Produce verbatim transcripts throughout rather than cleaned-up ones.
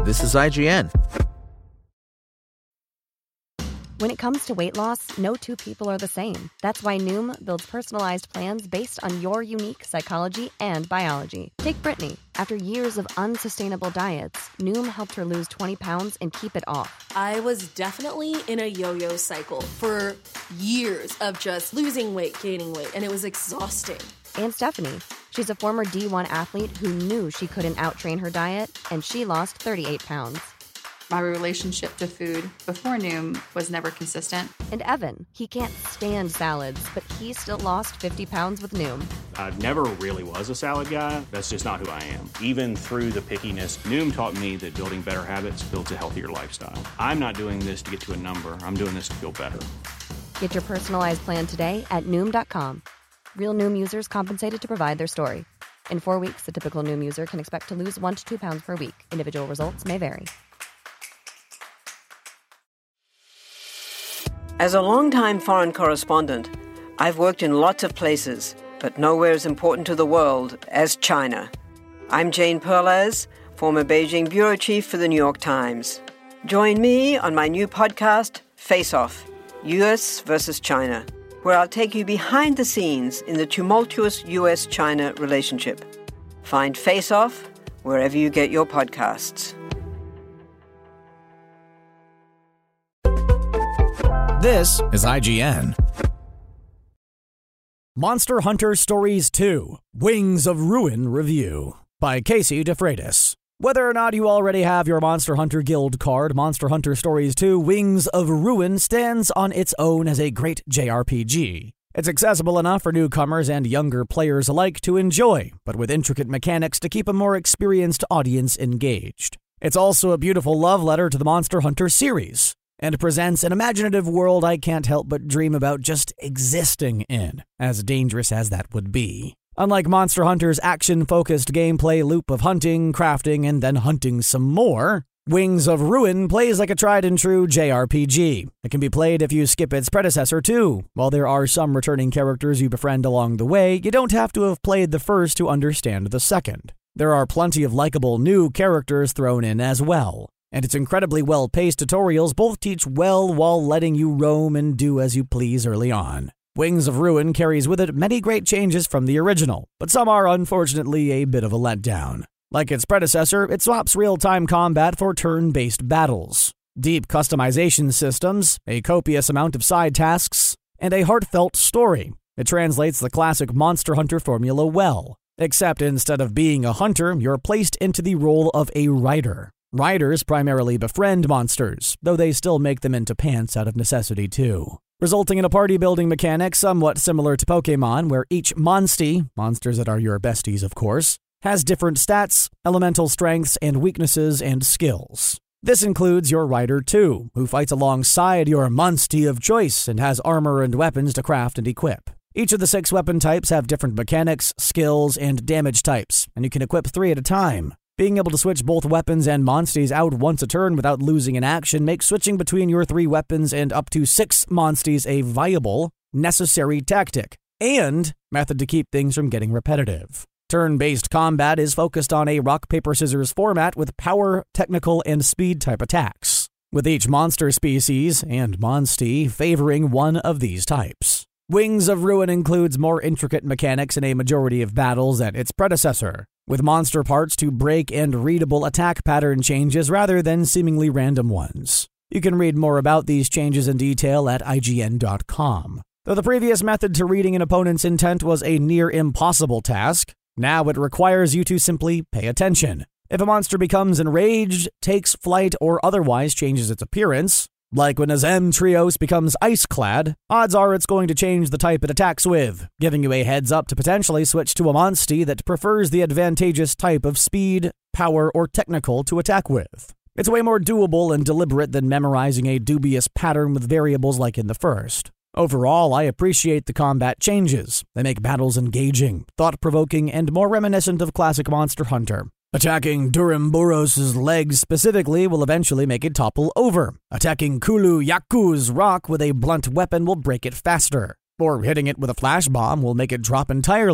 This is I G N. When it comes to weight loss, no two people are the same. That's why Noom builds personalized plans based on your unique psychology and biology. Take Brittany. After years of unsustainable diets, Noom helped her lose twenty pounds and keep it off. I was definitely in a yo-yo cycle for years of just losing weight, gaining weight, and it was exhausting. And Stephanie. She's a former D one athlete who knew she couldn't out-train her diet, and she lost thirty-eight pounds. My relationship to food before Noom was never consistent. And Evan, he can't stand salads, but he still lost fifty pounds with Noom. I never really was a salad guy. That's just not who I am. Even through the pickiness, Noom taught me that building better habits builds a healthier lifestyle. I'm not doing this to get to a number. I'm doing this to feel better. Get your personalized plan today at Noom dot com. Real Noom users compensated to provide their story. In four weeks, the typical Noom user can expect to lose one to two pounds per week. Individual results may vary. As a longtime foreign correspondent, I've worked in lots of places, but nowhere as important to the world as China. I'm Jane Perlez, former Beijing bureau chief for the New York Times. Join me on my new podcast, Face Off, U S versus China, where I'll take you behind the scenes in the tumultuous U S China relationship. Find Face Off wherever you get your podcasts. This is I G N. Monster Hunter Stories two, Wings of Ruin Review by Casey DeFreitas. Whether or not you already have your Monster Hunter Guild card, Monster Hunter Stories two, Wings of Ruin stands on its own as a great J R P G. It's accessible enough for newcomers and younger players alike to enjoy, but with intricate mechanics to keep a more experienced audience engaged. It's also a beautiful love letter to the Monster Hunter series, and presents an imaginative world I can't help but dream about just existing in, as dangerous as that would be. Unlike Monster Hunter's action-focused gameplay loop of hunting, crafting, and then hunting some more, Wings of Ruin plays like a tried-and-true J R P G. It can be played if you skip its predecessor too. While there are some returning characters you befriend along the way, you don't have to have played the first to understand the second. There are plenty of likable new characters thrown in as well. And its incredibly well-paced tutorials both teach well while letting you roam and do as you please early on. Wings of Ruin carries with it many great changes from the original, but some are unfortunately a bit of a letdown. Like its predecessor, it swaps real-time combat for turn-based battles, deep customization systems, a copious amount of side tasks, and a heartfelt story. It translates the classic Monster Hunter formula well, except instead of being a hunter, you're placed into the role of a rider. Riders primarily befriend monsters, though they still make them into pants out of necessity too, resulting in a party-building mechanic somewhat similar to Pokémon, where each monstie, monsters that are your besties of course, has different stats, elemental strengths, and weaknesses and skills. This includes your rider too, who fights alongside your monstie of choice and has armor and weapons to craft and equip. Each of the six weapon types have different mechanics, skills, and damage types, and you can equip three at a time. Being able to switch both weapons and monsties out once a turn without losing an action makes switching between your three weapons and up to six monsties a viable, necessary tactic, and method to keep things from getting repetitive. Turn-based combat is focused on a rock-paper-scissors format with power, technical, and speed type attacks, with each monster species and monstie favoring one of these types. Wings of Ruin includes more intricate mechanics in a majority of battles than its predecessor, with monster parts to break and readable attack pattern changes rather than seemingly random ones. You can read more about these changes in detail at I G N dot com. Though the previous method to reading an opponent's intent was a near impossible task, now it requires you to simply pay attention. If a monster becomes enraged, takes flight, or otherwise changes its appearance, like when a Zamtrios becomes ice-clad, odds are it's going to change the type it attacks with, giving you a heads up to potentially switch to a monstie that prefers the advantageous type of speed, power, or technical to attack with. It's way more doable and deliberate than memorizing a dubious pattern with variables like in the first. Overall, I appreciate the combat changes. They make battles engaging, thought-provoking, and more reminiscent of classic Monster Hunter. Attacking Duramboros' legs specifically will eventually make it topple over. Attacking Kulu Yaku's rock with a blunt weapon will break it faster. Or hitting it with a flash bomb will make it drop entirely.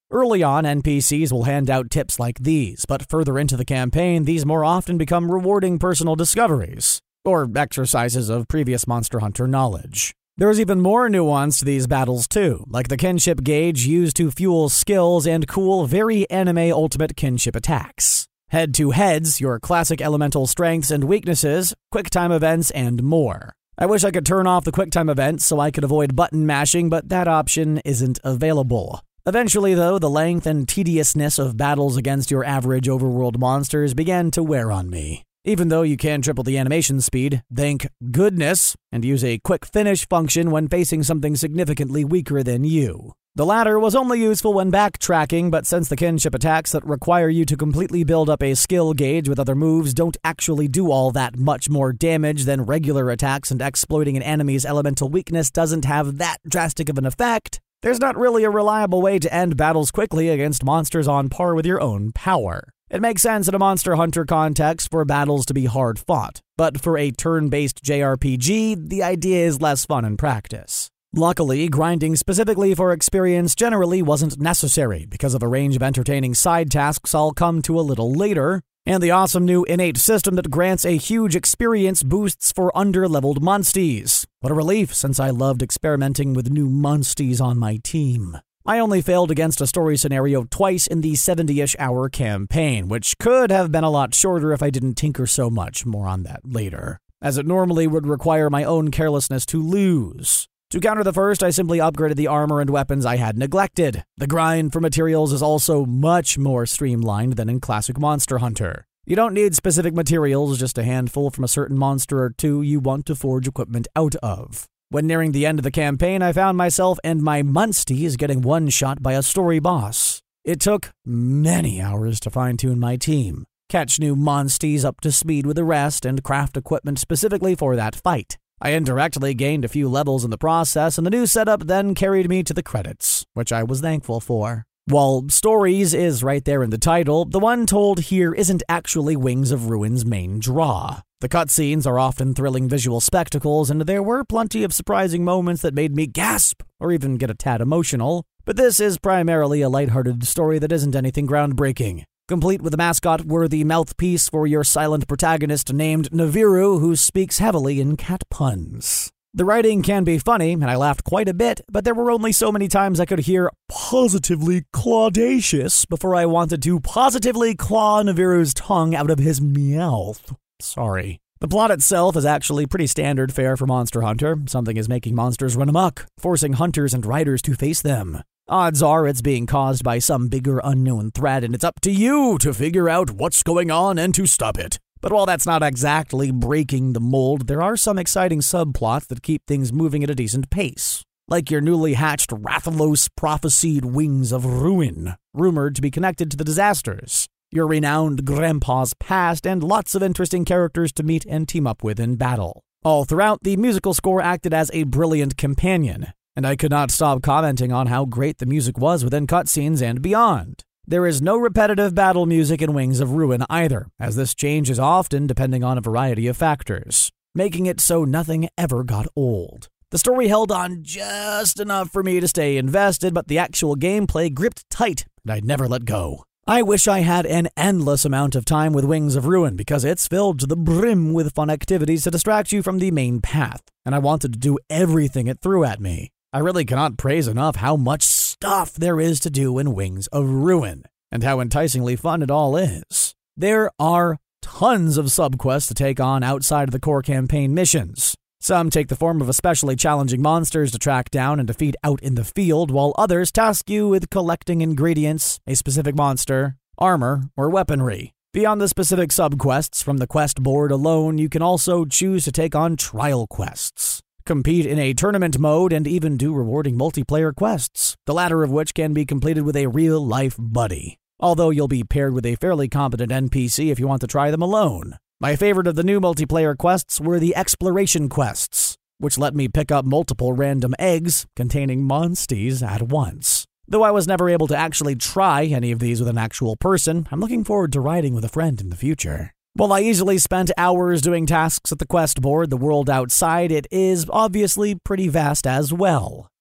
Early on, N P Cs will hand out tips like these, but further into the campaign, these more often become rewarding personal discoveries, or exercises of previous Monster Hunter knowledge. There's even more nuance to these battles too, like the kinship gauge used to fuel skills and cool very anime ultimate kinship attacks. Head-to-heads, your classic elemental strengths and weaknesses, quick-time events, and more. I wish I could turn off the quick-time events so I could avoid button mashing, but that option isn't available. Eventually, though, the length and tediousness of battles against your average overworld monsters began to wear on me. Even though you can triple the animation speed, thank goodness, and use a quick finish function when facing something significantly weaker than you. The latter was only useful when backtracking, but since the kinship attacks that require you to completely build up a skill gauge with other moves don't actually do all that much more damage than regular attacks, and exploiting an enemy's elemental weakness doesn't have that drastic of an effect, there's not really a reliable way to end battles quickly against monsters on par with your own power. It makes sense in a Monster Hunter context for battles to be hard fought, but for a turn-based J R P G, the idea is less fun in practice. Luckily, grinding specifically for experience generally wasn't necessary because of a range of entertaining side tasks I'll come to a little later, and the awesome new innate system that grants a huge experience boosts for under-leveled monsties. What a relief, since I loved experimenting with new monsties on my team. I only failed against a story scenario twice in the seventy-ish hour campaign, which could have been a lot shorter if I didn't tinker so much, more on that later, as it normally would require my own carelessness to lose. To counter the first, I simply upgraded the armor and weapons I had neglected. The grind for materials is also much more streamlined than in classic Monster Hunter. You don't need specific materials, just a handful from a certain monster or two you want to forge equipment out of. When nearing the end of the campaign, I found myself and my monsties getting one-shot by a story boss. It took many hours to fine-tune my team, catch new monsties up to speed with the rest, and craft equipment specifically for that fight. I indirectly gained a few levels in the process, and the new setup then carried me to the credits, which I was thankful for. While Stories is right there in the title, the one told here isn't actually Wings of Ruin's main draw. The cutscenes are often thrilling visual spectacles, and there were plenty of surprising moments that made me gasp or even get a tad emotional, but this is primarily a lighthearted story that isn't anything groundbreaking. Complete with a mascot-worthy mouthpiece for your silent protagonist named Naviru, who speaks heavily in cat puns. The writing can be funny, and I laughed quite a bit, but there were only so many times I could hear positively claudacious before I wanted to positively claw Naviru's tongue out of his mouth. Sorry. The plot itself is actually pretty standard fare for Monster Hunter. Something is making monsters run amok, forcing hunters and riders to face them. Odds are it's being caused by some bigger unknown threat, and it's up to you to figure out what's going on and to stop it. But while that's not exactly breaking the mold, there are some exciting subplots that keep things moving at a decent pace. Like your newly hatched Rathalos prophesied Wings of Ruin, rumored to be connected to the disasters, your renowned grandpa's past, and lots of interesting characters to meet and team up with in battle. All throughout, the musical score acted as a brilliant companion, and I could not stop commenting on how great the music was within cutscenes and beyond. There is no repetitive battle music in Wings of Ruin either, as this changes often depending on a variety of factors, making it so nothing ever got old. The story held on just enough for me to stay invested, but the actual gameplay gripped tight, and I'd never let go. I wish I had an endless amount of time with Wings of Ruin, because it's filled to the brim with fun activities to distract you from the main path, and I wanted to do everything it threw at me. I really cannot praise enough how much stuff there is to do in Wings of Ruin, and how enticingly fun it all is. There are tons of subquests to take on outside of the core campaign missions. Some take the form of especially challenging monsters to track down and defeat out in the field, while others task you with collecting ingredients, a specific monster, armor, or weaponry. Beyond the specific subquests from the quest board alone, you can also choose to take on trial quests, compete in a tournament mode, and even do rewarding multiplayer quests, the latter of which can be completed with a real-life buddy, although you'll be paired with a fairly competent N P C if you want to try them alone. My favorite of the new multiplayer quests were the exploration quests, which let me pick up multiple random eggs containing monsties at once. Though I was never able to actually try any of these with an actual person, I'm looking forward to riding with a friend in the future. While I easily spent hours doing tasks at the quest board, the world outside it is obviously pretty vast as well.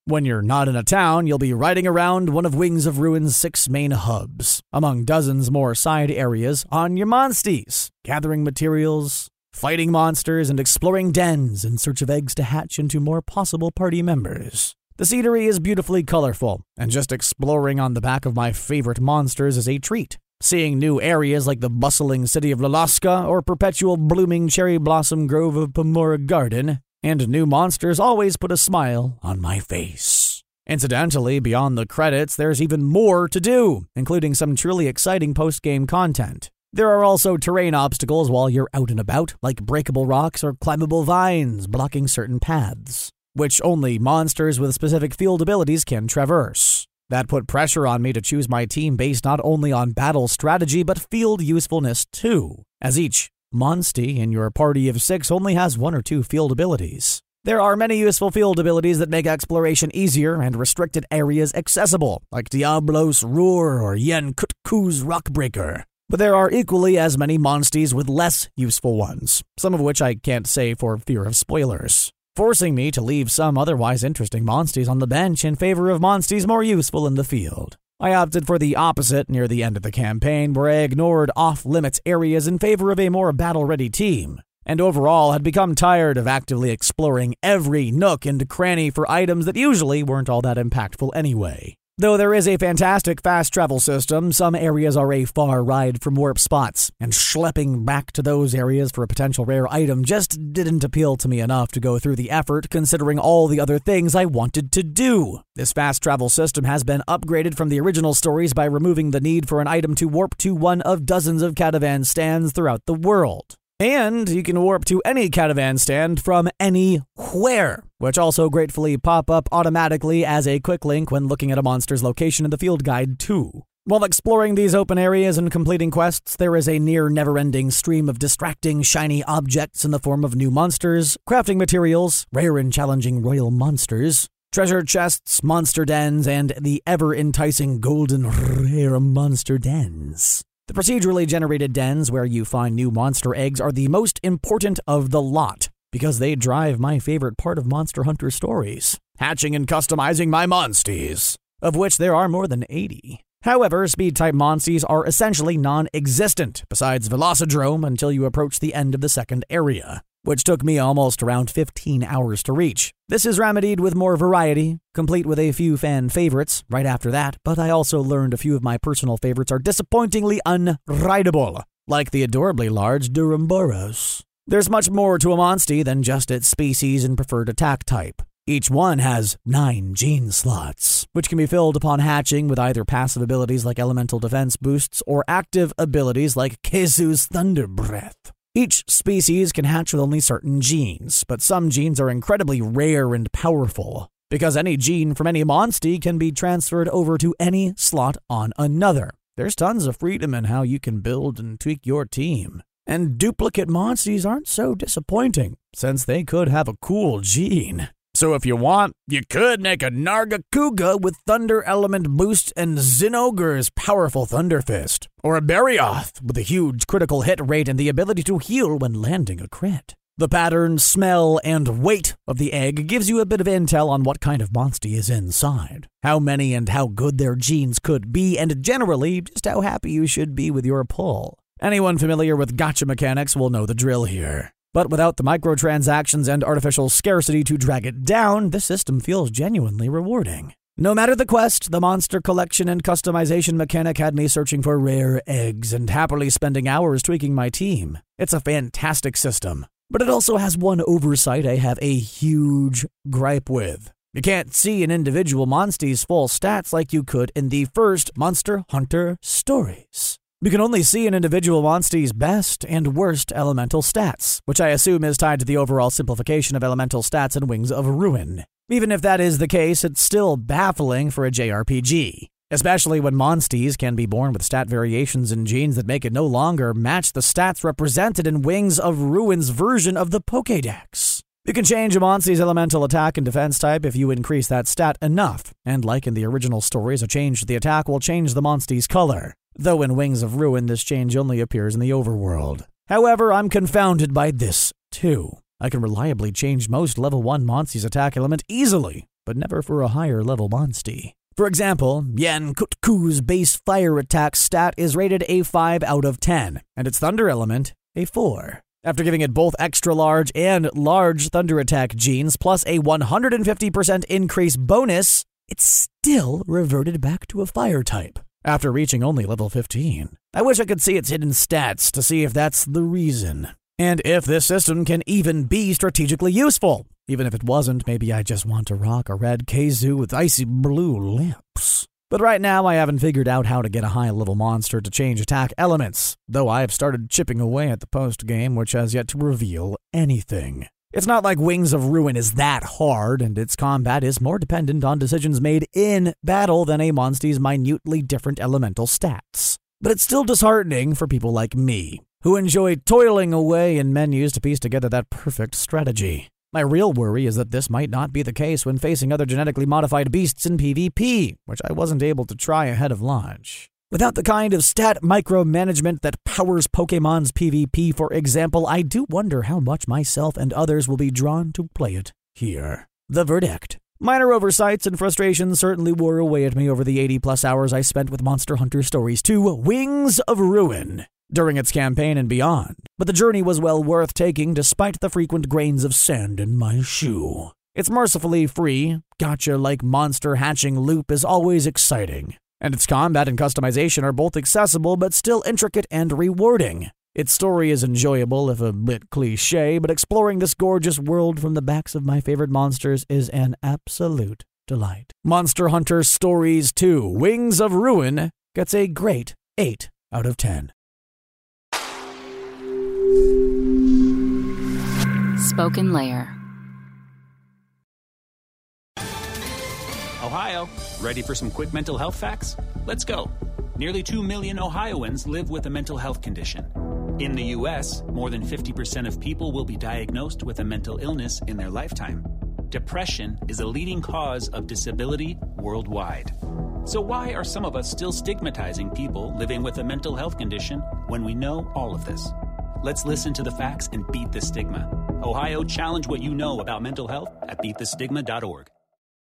When you're not in a town, you'll be riding around one of Wings of Ruin's six main hubs, among dozens more side areas on your monsties, gathering materials, fighting monsters, and exploring dens in search of eggs to hatch into more possible party members. The scenery is beautifully colorful, and just exploring on the back of my favorite monsters is a treat. Seeing new areas like the bustling city of Lalaska or perpetual blooming cherry blossom grove of Pomora Garden, and new monsters always put a smile on my face. Incidentally, beyond the credits, there's even more to do, including some truly exciting post-game content. There are also terrain obstacles while you're out and about, like breakable rocks or climbable vines blocking certain paths, which only monsters with specific field abilities can traverse. That put pressure on me to choose my team based not only on battle strategy, but field usefulness too, as each Monstie in your party of six only has one or two field abilities. There are many useful field abilities that make exploration easier and restricted areas accessible, like Diablos Roar or Yen Kutku's Rockbreaker. But there are equally as many Monsties with less useful ones, some of which I can't say for fear of spoilers, forcing me to leave some otherwise interesting Monsties on the bench in favor of Monsties more useful in the field. I opted for the opposite near the end of the campaign, where I ignored off-limits areas in favor of a more battle-ready team, and overall had become tired of actively exploring every nook and cranny for items that usually weren't all that impactful anyway. Though there is a fantastic fast travel system, some areas are a far ride from warp spots, and schlepping back to those areas for a potential rare item just didn't appeal to me enough to go through the effort considering all the other things I wanted to do. This fast travel system has been upgraded from the original stories by removing the need for an item to warp to one of dozens of Catavan stands throughout the world. And you can warp to any Catavan stand from anywhere, which also gratefully pop up automatically as a quick link when looking at a monster's location in the field guide too. While exploring these open areas and completing quests, there is a near never-ending stream of distracting, shiny objects in the form of new monsters, crafting materials, rare and challenging royal monsters, treasure chests, monster dens, and the ever-enticing golden rare monster dens. The procedurally generated dens where you find new monster eggs are the most important of the lot, because they drive my favorite part of Monster Hunter stories, hatching and customizing my monsties, of which there are more than eighty. However, speed-type monsties are essentially non-existent, besides Velocidrome, until you approach the end of the second area, which took me almost around fifteen hours to reach. This is remedied with more variety, complete with a few fan favorites right after that, but I also learned a few of my personal favorites are disappointingly unrideable, like the adorably large Duramboros. There's much more to a Monstie than just its species and preferred attack type. Each one has nine gene slots, which can be filled upon hatching with either passive abilities like elemental defense boosts or active abilities like Kezu's Thunder Breath. Each species can hatch with only certain genes, but some genes are incredibly rare and powerful, because any gene from any Monstie can be transferred over to any slot on another. There's tons of freedom in how you can build and tweak your team. And duplicate Monsties aren't so disappointing, since they could have a cool gene. So if you want, you could make a Nargacuga with Thunder Element Boost and Zinogre's powerful Thunder Fist, or a Barioth with a huge critical hit rate and the ability to heal when landing a crit. The pattern, smell, and weight of the egg gives you a bit of intel on what kind of Monstie is inside, how many and how good their genes could be, and generally just how happy you should be with your pull. Anyone familiar with gacha mechanics will know the drill here. But without the microtransactions and artificial scarcity to drag it down, this system feels genuinely rewarding. No matter the quest, the monster collection and customization mechanic had me searching for rare eggs and happily spending hours tweaking my team. It's a fantastic system, but it also has one oversight I have a huge gripe with. You can't see an individual Monstie's full stats like you could in the first Monster Hunter stories. You can only see an individual Monstie's best and worst elemental stats, which I assume is tied to the overall simplification of elemental stats in Wings of Ruin. Even if that is the case, it's still baffling for a J R P G, especially when Monsties can be born with stat variations in genes that make it no longer match the stats represented in Wings of Ruin's version of the Pokédex. You can change a Monstie's elemental attack and defense type if you increase that stat enough, and like in the original stories, a change to the attack will change the Monstie's color. Though in Wings of Ruin, this change only appears in the overworld. However, I'm confounded by this, too. I can reliably change most level one Monstie's attack element easily, but never for a higher level monstie. For example, Yan Kutku's base fire attack stat is rated a five out of ten, and its thunder element a four. After giving it both extra large and large thunder attack genes plus a one hundred fifty percent increase bonus, it still reverted back to a fire type after reaching only level fifteen. I wish I could see its hidden stats to see if that's the reason, and if this system can even be strategically useful. Even if it wasn't, maybe I just want to rock a red Kazoo with icy blue lips. But right now, I haven't figured out how to get a high-level monster to change attack elements, though I have started chipping away at the post-game, which has yet to reveal anything. It's not like Wings of Ruin is that hard, and its combat is more dependent on decisions made in battle than a monster's minutely different elemental stats. But it's still disheartening for people like me, who enjoy toiling away in menus to piece together that perfect strategy. My real worry is that this might not be the case when facing other genetically modified beasts in PvP, which I wasn't able to try ahead of launch. Without the kind of stat micromanagement that powers Pokemon's PvP, for example, I do wonder how much myself and others will be drawn to play it here. The verdict. Minor oversights and frustrations certainly wore away at me over the eighty plus hours I spent with Monster Hunter Stories two, Wings of Ruin, during its campaign and beyond, but the journey was well worth taking despite the frequent grains of sand in my shoe. Its mercifully free, gacha-like monster hatching loop is always exciting, and its combat and customization are both accessible but still intricate and rewarding. Its story is enjoyable, if a bit cliché, but exploring this gorgeous world from the backs of my favorite monsters is an absolute delight. Monster Hunter Stories two, Wings of Ruin gets a great eight out of ten. Spoken Layer. Ohio, ready for some quick mental health facts? Let's go. Nearly two million Ohioans live with a mental health condition. In the U S, more than fifty percent of people will be diagnosed with a mental illness in their lifetime. Depression is a leading cause of disability worldwide. So why are some of us still stigmatizing people living with a mental health condition when we know all of this? Let's listen to the facts and beat the stigma. Ohio, challenge what you know about mental health at beat the stigma dot org.